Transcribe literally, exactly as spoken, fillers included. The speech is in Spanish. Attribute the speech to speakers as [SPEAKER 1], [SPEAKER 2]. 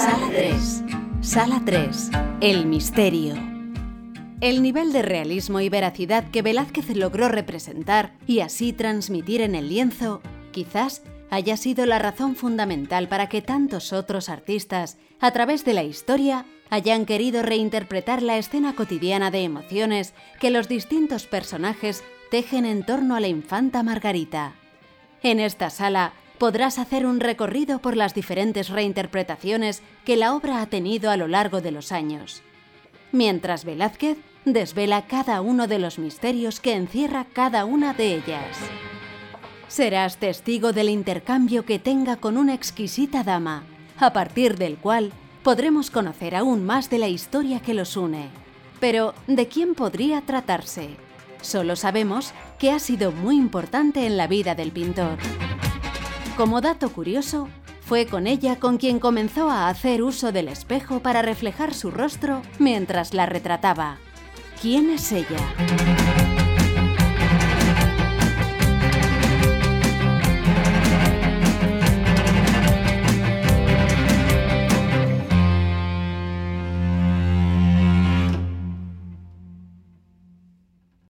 [SPEAKER 1] Sala tres. Sala tres. El misterio. El nivel de realismo y veracidad que Velázquez logró representar y así transmitir en el lienzo, quizás haya sido la razón fundamental para que tantos otros artistas, a través de la historia, hayan querido reinterpretar la escena cotidiana de emociones que los distintos personajes tejen en torno a la infanta Margarita. En esta sala podrás hacer un recorrido por las diferentes reinterpretaciones que la obra ha tenido a lo largo de los años, mientras Velázquez desvela cada uno de los misterios que encierra cada una de ellas. Serás testigo del intercambio que tenga con una exquisita dama, a partir del cual podremos conocer aún más de la historia que los une. Pero, ¿de quién podría tratarse? Solo sabemos que ha sido muy importante en la vida del pintor. Como dato curioso, fue con ella con quien comenzó a hacer uso del espejo para reflejar su rostro mientras la retrataba. ¿Quién es ella?